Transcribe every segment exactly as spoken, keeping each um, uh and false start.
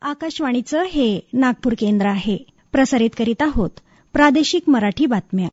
आकाशवाणीचं हे नागपूर केंद्र आहे. प्रसारित करीत आहोत प्रादेशिक मराठी बातम्या.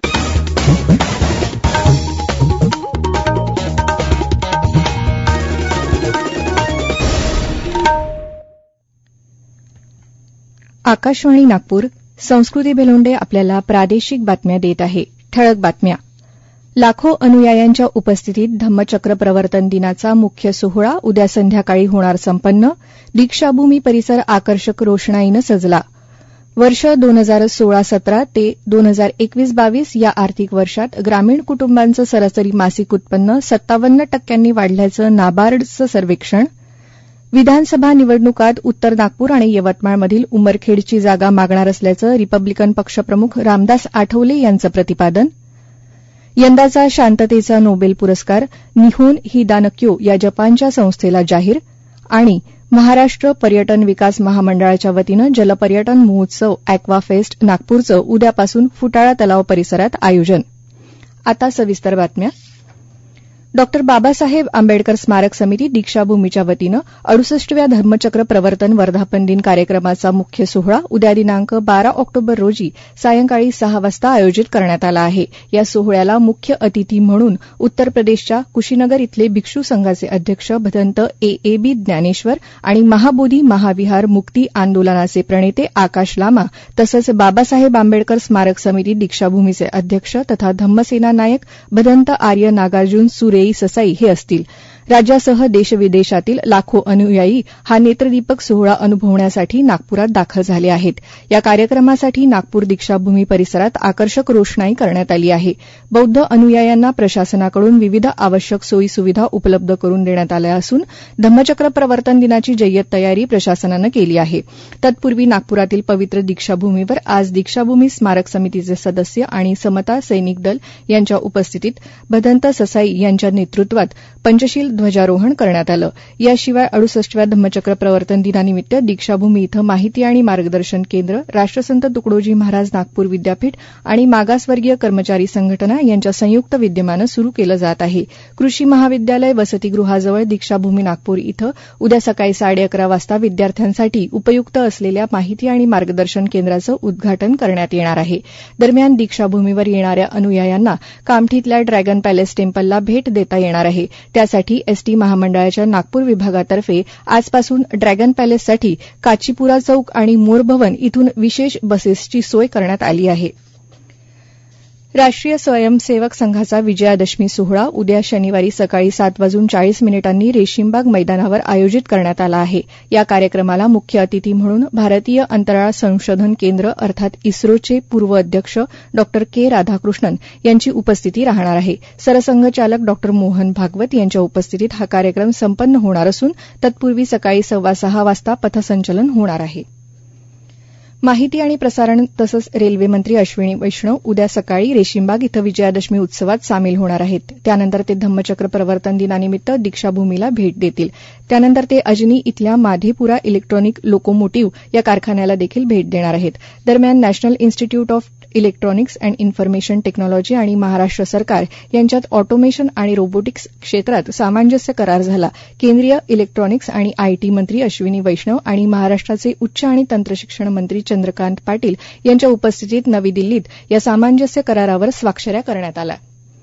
आकाशवाणी नागपूर. संस्कृती बेलोंडे आपल्याला प्रादेशिक बातम्या देत आहे. ठळक बातम्या. लाखो अनुयायांच्या उपस्थितीत धम्मचक्र प्रवर्तन दिनाचा मुख्य सोहळा उद्या संध्याकाळी होणार संपन्न. दीक्षाभूमी परिसर आकर्षक रोषणाईनं सजला. वर्ष दोन हजार सोळा सतरा ते दोन हजार एकवीस बावीस या आर्थिक वर्षात ग्रामीण कुटुंबांचं सरासरी मासिक उत्पन्न सत्तावन्न टक्क्यांनी वाढल्याचं नाबार्डचं सर्वेक्षण. विधानसभा निवडणुकात उत्तर नागपूर आणि यवतमाळमधील उमरखेडची जागा मागणार असल्याचं रिपब्लिकन पक्षप्रमुख रामदास आठवले यांचं प्रतिपादन. यंदाचा शांततेचा नोबेल पुरस्कार निहोन हिदानक्यो या जपानच्या संस्थेला जाहीर. आणि महाराष्ट्र पर्यटन विकास महामंडळाच्या वतीनं जलपर्यटन महोत्सव अॅक्वाफेस्ट नागपूरचं उद्यापासून फुटाळा तलाव परिसरात आयोजन. आता सविस्तर बातम्या. डॉ बाबासाहेब आंबेडकर स्मारक समिती दीक्षाभूमीच्या वतीनं अडुसष्टव्या धर्मचक्र प्रवर्तन वर्धापन दिन कार्यक्रमाचा मुख्य सोहळा उद्या दिनांक बारा ऑक्टोबर रोजी सायंकाळी सहा वाजता आयोजित करण्यात आला आहे. या सोहळ्याला मुख्य अतिथी म्हणून उत्तर प्रदेशच्या कुशीनगर इथले भिक्षू संघाचे अध्यक्ष भदंत ए ए बी ज्ञानेश्वर आणि महाबोधी महाविहार मुक्ती आंदोलनाचे प्रणेते आकाश लामा तसंच बाबासाहेब आंबेडकर स्मारक समिती दीक्षाभूमीचे अध्यक्ष तथा धम्मसेना नायक भदंत आर्य नागार्जुन सुरे ससाई हे असतील. राज्यासह देशविदेशातील लाखो अनुयायी हा नेत्रदीपक सोहळा अनुभवण्यासाठी नागपुरात दाखल झाले आहेत. या कार्यक्रमासाठी नागपूर दीक्षाभूमी परिसरात आकर्षक रोषणाई करण्यात आली आहे. बौद्ध अनुयायांना प्रशासनाकडून विविध आवश्यक सोयी सुविधा उपलब्ध करून देण्यात आल्या असून धम्मचक्र प्रवर्तन दिनाची जय्यत तयारी प्रशासनानं केली आहे. तत्पूर्वी नागपुरातील पवित्र दीक्षाभूमीवर आज दीक्षाभूमी स्मारक समितीचे सदस्य आणि समता सैनिक दल यांच्या उपस्थितीत भदंत ससाई यांच्या नेतृत्वात पंचशील ध्वजारोहण करण्यात आलं. याशिवाय अडुसष्टव्या धम्मचक्र प्रवर्तन दिनानिमित्त दीक्षाभूमी इथं माहिती आणि मार्गदर्शन केंद्र, राष्ट्रसंत तुकडोजी महाराज नागपूर विद्यापीठ आणि मागासवर्गीय कर्मचारी संघटना यांच्या संयुक्त विद्यमानं सुरू केलं जात आहे. कृषी महाविद्यालय वसतिगृहाजवळ दीक्षाभूमी नागपूर इथं उद्या सकाळी साडे अकरा वाजता विद्यार्थ्यांसाठी उपयुक्त असलेल्या माहिती आणि मार्गदर्शन केंद्राचं उद्घाटन करण्यात येणार आहे. दरम्यान दीक्षाभूमीवर येणाऱ्या अनुयायांना कामठीतल्या ड्रॅगन पॅलेस टेम्पलला भेट देता येणार आहे. त्यासाठी एसटी महामंडळाच्या नागपूर विभागातर्फे आजपासून ड्रॅगन पॅलेससाठी काचीपुरा चौक आणि मोर भवन इथून विशेष बसेसची सोय करण्यात आली आहे. राष्ट्रीय स्वयंसेवक संघाचा विजयादशमी सोहळा उद्या शनिवारी सकाळी सात वाजून चाळीस मिनिटांनी रेशीमबाग मैदानावर आयोजित करण्यात आला आहे. या कार्यक्रमाला मुख्य अतिथी म्हणून भारतीय अंतराळ संशोधन केंद्र अर्थात इस्रोचे पूर्व अध्यक्ष डॉ के राधाकृष्णन यांची उपस्थिती राहणार आहे. सरसंघचालक डॉ मोहन भागवत यांच्या उपस्थितीत हा कार्यक्रम संपन्न होणार असून तत्पूर्वी सकाळी सव्वा सहा वाजता पथसंचलन होणार आहे. माहिती आणि प्रसारण तसंच रेल्वे मंत्री अश्विनी वैष्णव उद्या सकाळी रेशीमबाग इथं विजयादशमी उत्सवात सामील होणार आहेत. त्यानंतर ते धम्मचक्र प्रवर्तन दिनानिमित्त दीक्षाभूमीला भेट देतील. त्यानंतर ते अजनी इथल्या माधेपुरा इलेक्ट्रॉनिक लोकोमोटिव्ह या कारखान्याला देखील भेट देणार आहेत. दरम्यान national institute of electronics and information technology आणि महाराष्ट्र सरकार यांच्यात ऑटोमेशन आणि रोबोटिक्स क्षेत्रात सामंजस्य करार झाला. केंद्रीय इलेक्ट्रॉनिक्स आणि आयटी मंत्री अश्विनी वैष्णव आणि महाराष्ट्राचे उच्च आणि तंत्रशिक्षण मंत्री चंद्रकांत पाटील यांच्या उपस्थितीत नवी दिल्लीत या सामंजस्य करारावर स्वाक्षऱ्या करण्यात आल्या.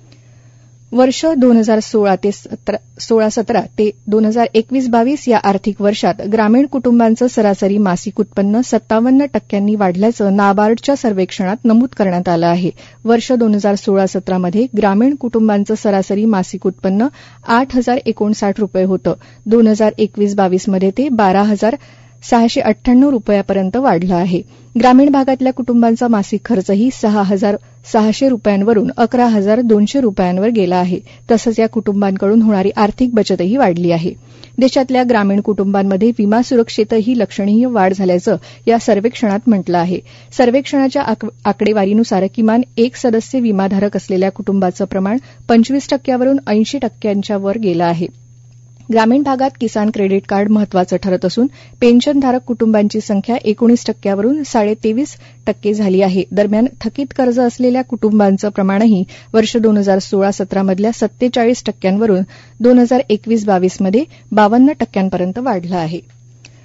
वर्ष दोन हजार सोळा सतरा ते दोन हजार एकवीस बावीस या आर्थिक वर्षात ग्रामीण कुटुंबांचं सरासरी मासिक उत्पन्न सत्तावन्न टक्क्यांनी वाढल्याचं नाबार्डच्या सर्वेक्षणात नमूद करण्यात आलं आहे. वर्ष दोन हजार सोळा सतरामध्ये ग्रामीण कुटुंबांचं सरासरी मासिक उत्पन्न आठ हजार एकोणसाठ रुपये होतं. दोन हजार एकवीस बावीसमध्ये ते बारा हजार सहाशे अठ्ठ्याण्णव रुपयापर्यंत वाढलं आहे. ग्रामीण भागातल्या कुटुंबांचा मासिक खर्चही सहा हजार सहाशे रुपयांवरून अकरा हजार दोनशे रुपयांवर गेला आहे. तसंच या कुटुंबांकडून होणारी आर्थिक बचतही वाढली आहे. देशातल्या ग्रामीण कुटुंबांमध्ये विमा सुरक्षेतही लक्षणीय वाढ झाल्याचं या सर्वेक्षणात म्हटलं आहे. सर्वेक्षणाच्या आकडेवारीनुसार किमान एक सदस्य विमाधारक असलेल्या कुटुंबाचं प्रमाण पंचवीस टक्क्यावरून ऐंशी टक्क्यांच्या वर गेलं आहे. ग्रामीण भागात किसान क्रेडिट कार्ड महत्वाचं ठरत असून पेन्शनधारक कुटुंबांची संख्या एकोणीस टक्क्यावरून साडे तेवीस टक्के झाली आहे. दरम्यान थकीत कर्ज असलेल्या कुटुंबांचं प्रमाणही वर्ष दोन हजार सोळा सतरामधल्या सत्तेचाळीस टक्क्यांवरून दोन हजार एकवीस बावीसमध्ये बावन्न टक्क्यांपर्यंत वाढलं आहे.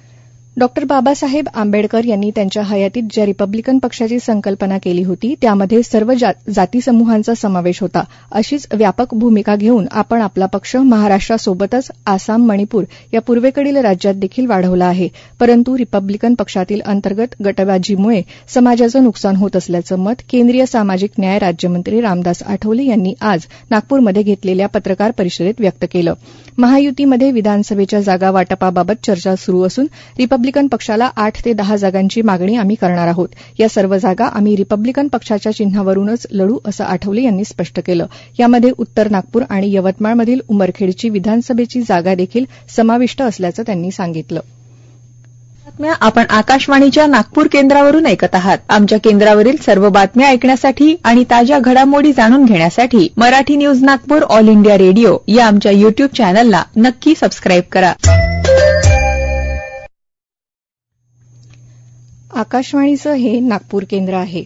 डॉक्टर बाबासाहेब आंबेडकर यांनी त्यांच्या हयातीत ज्या रिपब्लिकन पक्षाची संकल्पना केली होती त्यामध्ये सर्व जाती समूहांचा समावेश होता. अशीच व्यापक भूमिका घेऊन आपण आपला पक्ष महाराष्ट्रासोबतच आसाम, मणिपूर या पूर्वेकडील राज्यात देखील वाढवला आहे. परंतु रिपब्लिकन पक्षातील अंतर्गत गटबाजीमुळे समाजाचं नुकसान होत असल्याचं मत केंद्रीय सामाजिक न्याय राज्यमंत्री रामदास आठवले यांनी आज नागपूरमध्ये घेतलेल्या पत्रकार परिषदेत व्यक्त केलं. महायुतीमध्ये विधानसभेच्या जागा वाटपाबाबत चर्चा सुरू असून रिपब्लिकन पक्षाला आठ ते दहा जागांची मागणी आम्ही करणार आहोत. या सर्व जागा आम्ही रिपब्लिकन पक्षाच्या चिन्हावरूनच लढू असं आठवले यांनी स्पष्ट केलं. यामध्ये उत्तर नागपूर आणि यवतमाळमधील उमरखेडची विधानसभेची जागा देखील समाविष्ट असल्याचं त्यांनी सांगितलं. आपण आकाशवाणीच्या नागपूर केंद्रावरून ऐकत आहात. आमच्या केंद्रावरील सर्व बातम्या ऐकण्यासाठी आणि ताज्या घडामोडी जाणून घेण्यासाठी Marathi news Nagpur all India radio या आमच्या युट्यूब चॅनलला नक्की सबस्क्राईब करा. आकाशवाणीचं हे नागपूर केंद्र आहे.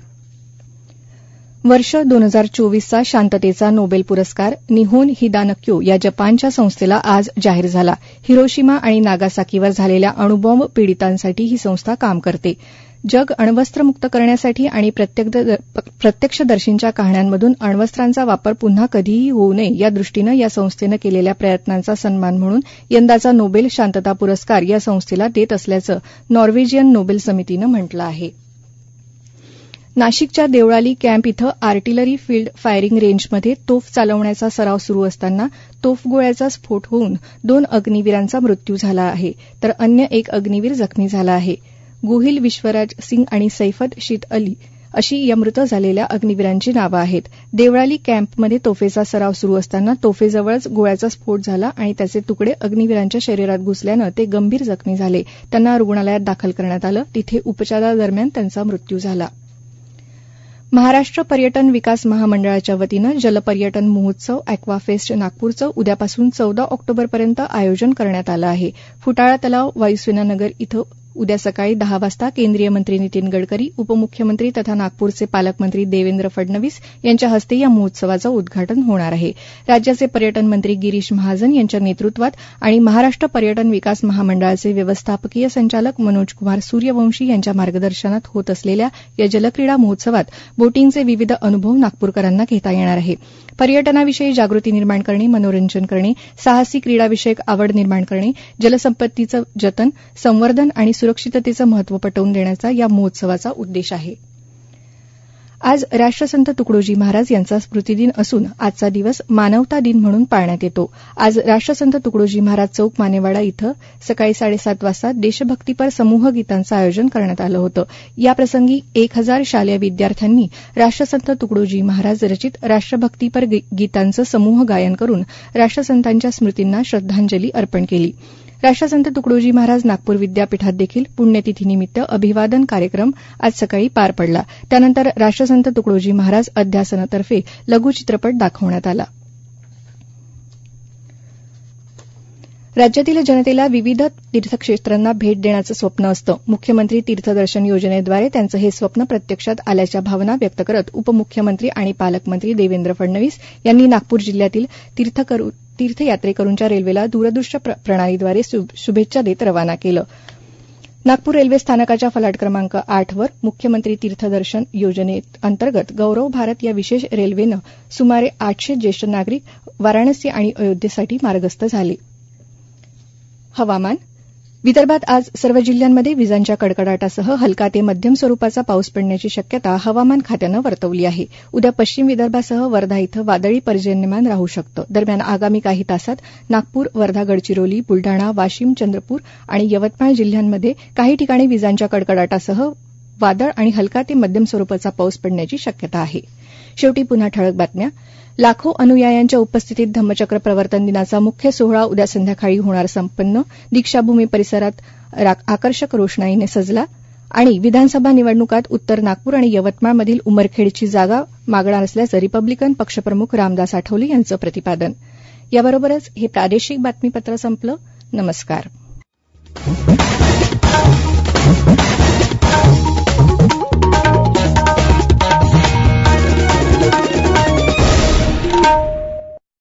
वर्ष दोन हजार चोवीसचा शांततेचा नोबेल पुरस्कार निहोन हिदानक्यो या जपानच्या संस्थेला आज जाहीर झाला. हिरोशिमा आणि नागासाकीवर झालेल्या अणुबॉम्ब पीडितांसाठी ही संस्था काम करते. जग अण्वस्त्रमुक्त करण्यासाठी आणि प्रत्यक्षदर्शींच्या कहाण्यांमधून अण्वस्त्रांचा वापर पुन्हा कधीही होऊ नये या दृष्टीनं या संस्थेनं केलेल्या प्रयत्नांचा सन्मान म्हणून यंदाचा नोबेल शांतता पुरस्कार या संस्थेला देत असल्याचं नॉर्वेजियन नोबेल समितीनं म्हटलं आहे. नाशिकच्या देवळाली कॅम्प इथं आर्टिलरी फील्ड फायरिंग रेंजमध्ये तोफ चालवण्याचा सराव सुरू असताना तोफगोळ्याचा स्फोट होऊन दोन अग्निवीरांचा मृत्यू झाला आहे, तर अन्य एक अग्निवीर जखमी झाला आहे. गुहिल विश्वराज सिंग आणि सैफद शीत अली अशी या मृत झालेल्या अग्निवीरांची नावं आहेत. देवळाली कॅम्पमध्ये तोफेचा सराव सुरू असताना तोफेजवळच गोळ्याचा स्फोट झाला आणि त्याचे तुकडे अग्निवीरांच्या शरीरात घुसल्यानं ते गंभीर जखमी झाले. त्यांना रुग्णालयात दाखल करण्यात आलं. तिथे उपचारादरम्यान त्यांचा मृत्यू झाला. महाराष्ट्र पर्यटन विकास महामंडळाच्या वतीनं जलपर्यटन महोत्सव अॅक्वाफेस्ट नागपूरचं उद्यापासून चौदा ऑक्टोबरपर्यंत आयोजन करण्यात आलं आहे. फुटाळा तलाव वायुसेनानगर इथं उद्या सकाळी दहा वाजता केंद्रीय मंत्री नितीन गडकरी, उपमुख्यमंत्री तथा नागपूरचे पालकमंत्री देवेंद्र फडणवीस यांच्या हस्ते या महोत्सवाचं उद्घाटन होणार आहे. राज्याचे पर्यटन मंत्री गिरीश महाजन यांच्या नेतृत्वात आणि महाराष्ट्र पर्यटन विकास महामंडळाचे व्यवस्थापकीय संचालक मनोजकुमार सूर्यवंशी यांच्या मार्गदर्शनात होत असलेल्या या जलक्रीडा महोत्सवात बोटिंगचे विविध अनुभव नागपूरकरांना घेता येणार आहे. पर्यटनाविषयी जागृती निर्माण करणे, मनोरंजन करणे, साहसी क्रीडाविषयक आवड निर्माण करणे, जलसंपत्तीचं जतन, संवर्धन आणि सुरक्षिततेचं महत्त्व पटवून देण्याचा या महोत्सवाचा उद्देश आहे. आज राष्ट्रसंत तुकडोजी महाराज यांचा स्मृतिदिन असून आजचा दिवस मानवता दिन म्हणून पाळण्यात येतो. आज राष्ट्रसंत तुकडोजी महाराज चौक मानेवाडा इथं सकाळी साडेसात वाजता देशभक्तीपर समूह गीतांचं आयोजन करण्यात आलं होतं. याप्रसंगी एक हजार शालेय विद्यार्थ्यांनी राष्ट्रसंत तुकडोजी महाराज रचित राष्ट्रभक्तीपर गीतांचं समूह गायन करून राष्ट्रसंतांच्या स्मृतींना श्रद्धांजली अर्पण केली. राष्ट्रसंत तुकडोजी महाराज नागपूर विद्यापीठात देखील पुण्यतिथीनिमित्त अभिवादन कार्यक्रम आज सकाळी पार पडला. त्यानंतर राष्ट्रसंत तुकडोजी महाराज अध्यासनातर्फे लघुचित्रपट दाखवण्यात आला. राज्यातील जनतेला विविध तीर्थक्षेत्रांना भेट देण्याचं स्वप्न असतं. मुख्यमंत्री तीर्थदर्शन योजनेद्वारे त्यांचं हे स्वप्न प्रत्यक्षात आल्याच्या भावना व्यक्त करत उपमुख्यमंत्री आणि पालकमंत्री देवेंद्र फडणवीस यांनी नागपूर जिल्ह्यातील तीर्थकरू तीर्थयात्रेकरूंच्या रेल्वेला दूरदृश्य प्रणालीद्वारे शुभेच्छा देत रवाना केलं. नागपूर रेल्वे स्थानकाच्या फलाट क्रमांक आठ वर मुख्यमंत्री तीर्थदर्शन योजनेअंतर्गत गौरव भारत या विशेष रेल्वेनं सुमारे आठशे ज्येष्ठ नागरिक वाराणसी आणि अयोध्येसाठी मार्गस्थ झाले. हवामान. विदर्भात आज सर्व जिल्ह्यांमध्ये विजांच्या कडकडाटासह हलका ते मध्यम स्वरूपाचा पाऊस पडण्याची शक्यता हवामान खात्यानं वर्तवली आहे. उद्या पश्चिम विदर्भासह वर्धा इथं वादळी पर्जन्यमान राहू शकतं. दरम्यान आगामी काही तासात नागपूर, वर्धा, गडचिरोली, बुलढाणा, वाशिम, चंद्रपूर आणि यवतमाळ जिल्ह्यांमध्ये काही ठिकाणी विजांच्या कडकडाटासह वादळ आणि हलका ते मध्यम स्वरूपाचा पाऊस पडण्याची शक्यता आहे. शेवटी पुन्हा ठळक बातम्या. लाखो अनुयायांच्या उपस्थितीत धम्मचक्र प्रवर्तन दिनाचा मुख्य सोहळा उद्या संध्याकाळी होणार संपन्न. दीक्षाभूमी परिसरात आकर्षक रोषणाईने सजला. आणि विधानसभा निवडणुकात उत्तर नागपूर आणि यवतमाळमधील उमरखेडची जागा मागणार असल्याचं रिपब्लिकन पक्षप्रमुख रामदास आठवले यांचं प्रतिपादन. याबरोबरच हे प्रादेशिक बातमीपत्र संपलं. नमस्कार.